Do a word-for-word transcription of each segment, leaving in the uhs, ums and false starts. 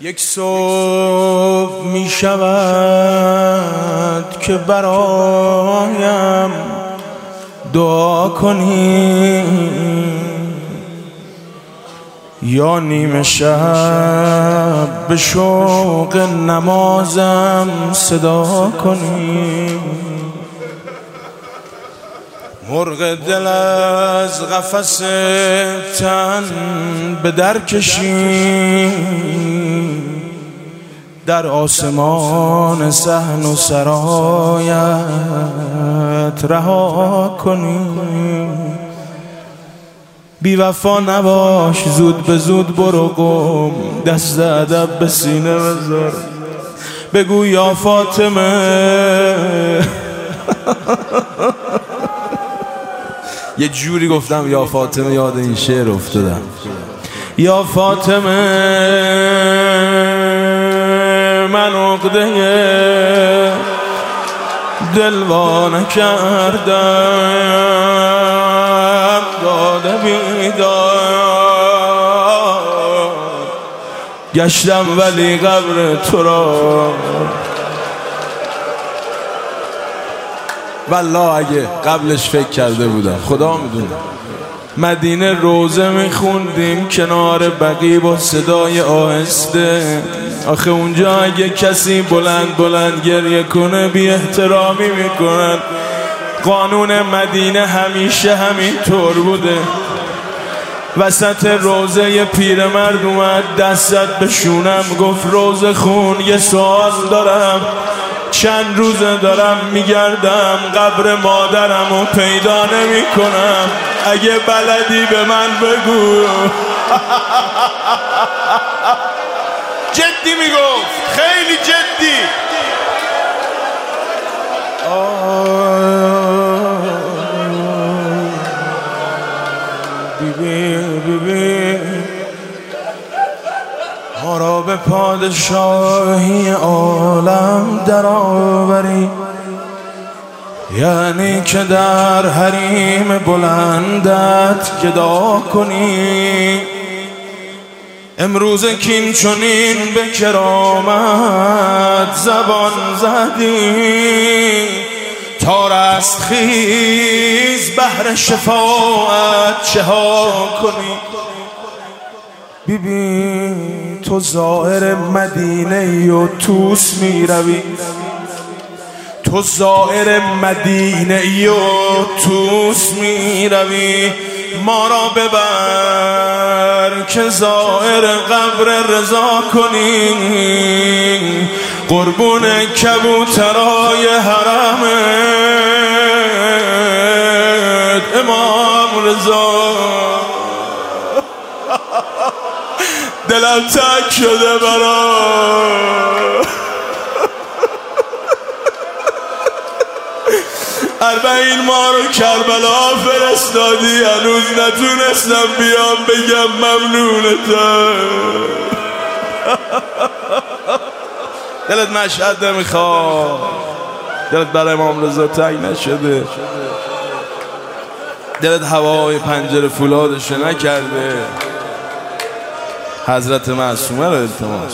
یک صبح می شود که برایم دعا کنی، یا نیمه شب به شوق نمازم صدا کنی. مرغ دل از قفس تن به در کشی، در آسمان صحن و سرایت رها کنی. بی وفا نباش، زود به زود برو قم، دست ادب به سینه بذار، بگو یا فاطمه. یه جوری گفتم یا فاطمه یاد این شعر افتادم. یا فاطمه من عقده دل وا نکردم، داده بیدار گشتم ولی قبر تو را. والله اگه قبلش فکر کرده بودم، خدا میدونه. مدینه روزه میخوندیم کنار بقیع با صدای آهسته. آخه اونجا اگه کسی بلند بلند گریه کنه بی احترامی میکنن. قانون مدینه همیشه همین طور بوده. وسط روزه یه پیرمرد اومد دستت به شونم، گفت روزه خون یه سوال دارم، چند روزه دارم میگردم قبر مادرم و پیدا نمی کنم، اگه بلدی به من بگو. جدی میگفت، خیلی جدی. بیبی بیبی ما را به پادشاهی عالم در آوری، یعنی که در حریم بلندت گدا کنی. امروز کین چنین به کرامت زبان زدی، تا رستخیز بهر شفاعت چه ها کنی. بیبی تو زائر مدینه ای و توس می روی، تو زائر مدینه ای و توس می روی، ما را ببر که زائر قبر رضا کنی. قربون کبوترای حرمت امام رضا. دلم تک شده برا اربعین ما رو کربلا فرستادی، هنوز نتونستم بیام بگم ممنونتم. دلت مشهد نمیخواد، دلت برای امام رضا تنگ نشده، دلت هوای پنجره فولادش نکرده. حضرت معصومه رو التماس.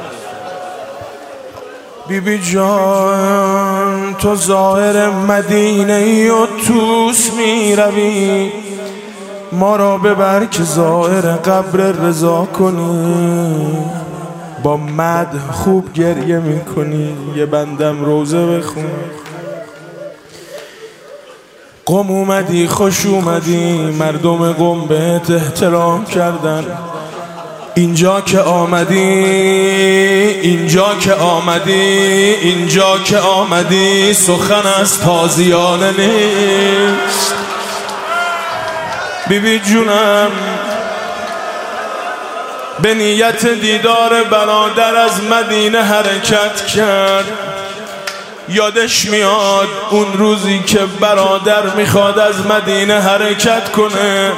بیبی جان تو ظاهر مدینه ای و توس می روی، ما را ببر که ظاهر قبر رضا کنی. با مدح خوب گریه می کنی، یه بندم روزه بخون. قم اومدی خوش اومدی، مردم قم بهت احترام کردن. اینجا که آمدی، اینجا که آمدی، اینجا که آمدی، سخن از تازیانه نیست. بیبی جونم به نیت دیدار برادر از مدینه حرکت کرد. یادش میاد اون روزی که برادر میخواد از مدینه حرکت کنه.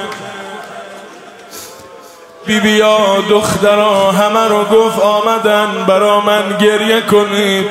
بیبیا دخترها همه رو گفت آمدن برا من گریه کنید.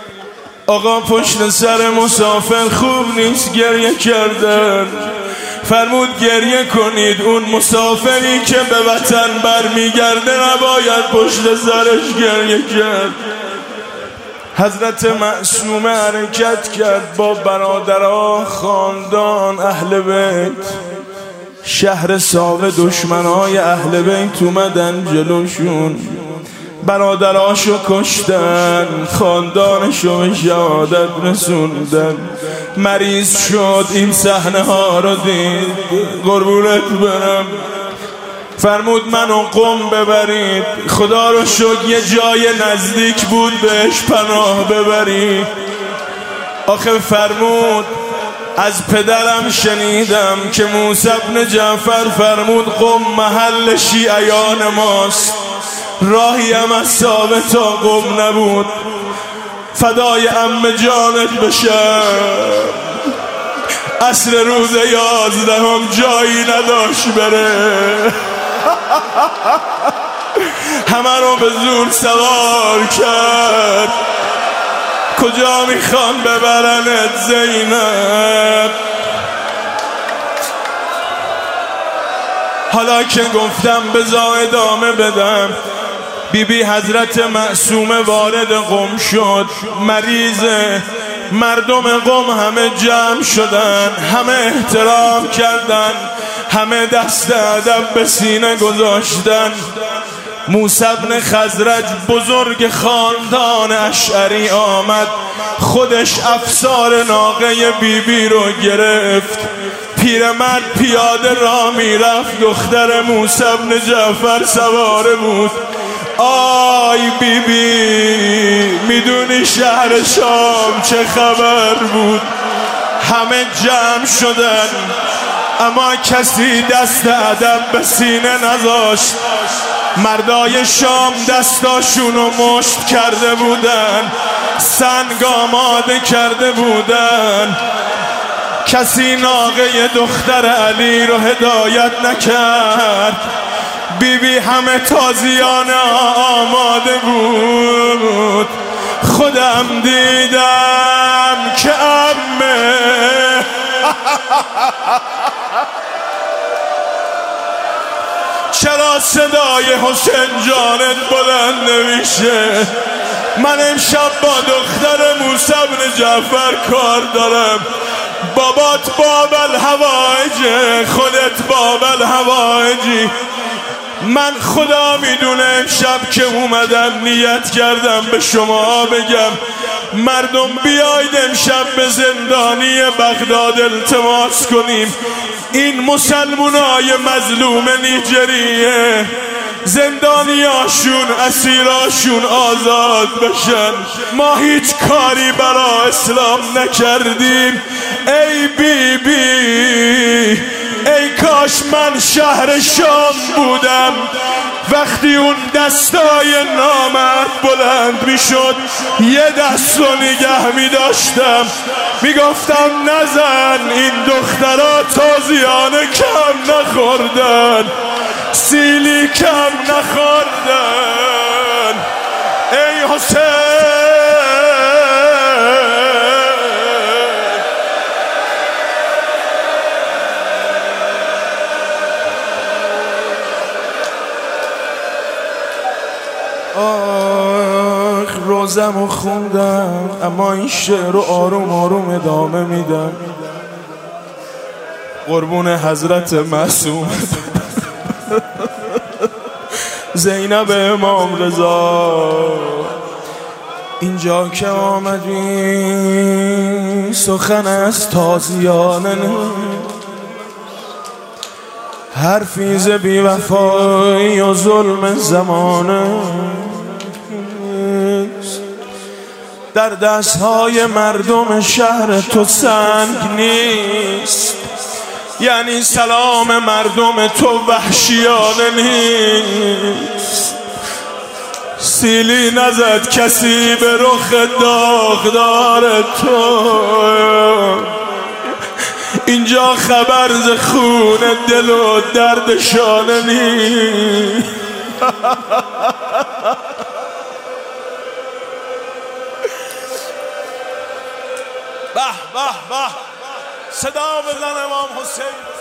آقا پشت سر مسافر خوب نیست گریه کردن، فرمود گریه کنید، اون مسافری که به وطن برمیگرده نباید پشت سرش گریه کرد. حضرت معصومه حرکت کرد با برادرها، خاندان، اهل بیت. شهر ساوه دشمنای اهل بیت اومدن جلوشون، برادراشو کشتن، خاندانشو به شهادت رسوندن. مریض شد، این صحنه ها رو دید، قربونت برم. فرمود منو قم ببرید، خدا رو شکر یه جای نزدیک بود بهش پناه ببرید. آخه فرمود از پدرم شنیدم که موسی بن جعفر فرمود قم محل شیعیان ماست، راهی هم از ساوه تا قم نبود. فدای عم جانت بشم، عصر روز یازدهم جایی نداشت بره، همه رو به زور سوار کرد. کجا میخوان ببرنت زینب؟ حالا که گفتم بذار ادامه بدم. بی بی حضرت معصومه وارد قم شد، مریضه. مردم قم همه جمع شدن، همه احترام کردن، همه دست ادب به سینه گذاشتن. موسی بن خزرج بزرگ خاندان اشعری آمد، خودش افسار ناقه بی بی رو گرفت. پیرمرد پیاده را میرفت، دختر موسی بن جعفر سواره بود. آی بی بی میدونی شهر شام چه خبر بود؟ همه جمع شدن اما کسی دست ادب به سینه نذاشت. مردای شام دستاشونو مشت کرده بودن، سنگ آماده کرده بودن. کسی ناقه دختر علی رو هدایت نکرد. بی بی همه تازیان آماده بود. خودم دیدم که عمه چرا صدای حسین جانت بلند نمیشه؟ من امشب با دختر موسی بن جعفر کار دارم. بابات باب الحوائجه، خودت باب الحوائجی. من خدا میدونه امشب که اومدم نیت کردم به شما بگم مردم بیاید امشب به زندانی بغداد التماس کنیم، این مسلمانای مظلوم نیجریه زندانیاشون اسیراشون آزاد بشن. ما هیچ کاری برای اسلام نکردیم. ای بی بی، ای کاش من شهر شام بودم وقتی اون دستای نامرد بلند می شد، یه دست رو نگه می داشتم می گفتم نزن، این دخترها تازیانه کم نخوردن، سیلی کم نخوردن. ای حسین، آخ روزم رو خوندم اما این شعر رو آروم آروم ادامه میدم. قربون حضرت معصوم زینب امام رضا، اینجا که آمدی سخن از تازیانه حرفی ز بی وفایی و ظلم زمانه. در دستهای مردم شهر تو سنگ نیست، یعنی سلام مردم تو وحشیانه نیست. سیلی نزد کسی به رخ داغدار تو، اینجا خبر ز خون دل و درد شانه نیست. به به به صدا بزن امام حسین.